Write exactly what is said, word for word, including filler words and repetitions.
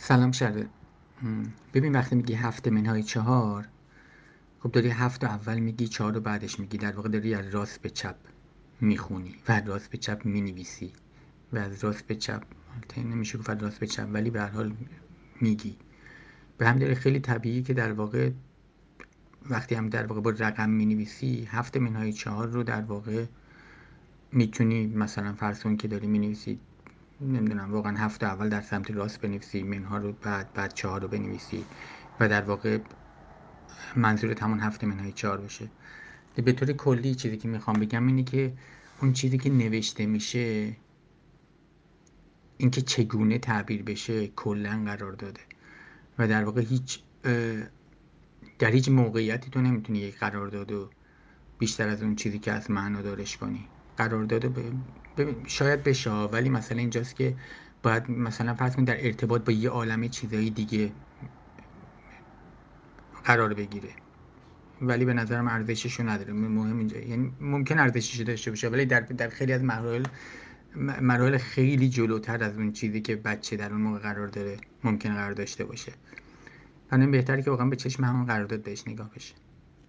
سلام شده. ببین وقتی میگی هفت منهای چهار، خب داری هفت رو اول میگی، چهار رو بعدش میگی. در واقع داری از راست به چپ میخونی و از راست به چپ مینویسی و از راست به چپ البته نمیشه گفت از راست به چپ، ولی به هر حال میگی. به هم داره خیلی طبیعی که در واقع وقتی هم در واقع با رقم مینویسی، هفت منهای چهار رو در واقع میتونی مثلا فرض کن که داری مینویسی، نمیدونم، واقعا هفت اول در سمت راست بنویسی، منها رو بعد بعد چهار رو بنویسی و در واقع منظورت همون هفت منهای چهار باشه. به طور کلی چیزی که میخوام بگم اینه که اون چیزی که نوشته میشه، اینکه چگونه تعبیر بشه کلا قرار داده و در واقع هیچ در هیچ موقعیتی تو نمیتونی یک قرارداد رو بیشتر از اون چیزی که از معنا دارش کنی. قرارداد ببین شاید بشه، ولی مثلا اینجاست که باید مثلا فرض کن در ارتباط با یه عالمه چیزهای دیگه قرار بگیره، ولی به نظرم ارزششو نداره. مهم اینجا، یعنی ممکن ارزشش داشته باشه، ولی در در خیلی از مراحل مراحل خیلی جلوتر از اون چیزی که بچه در اون موقع قرار داره ممکن قرار داشته باشه. همین بهتره که واقعا به چشم همون قرارداد بهش نگاه بشه.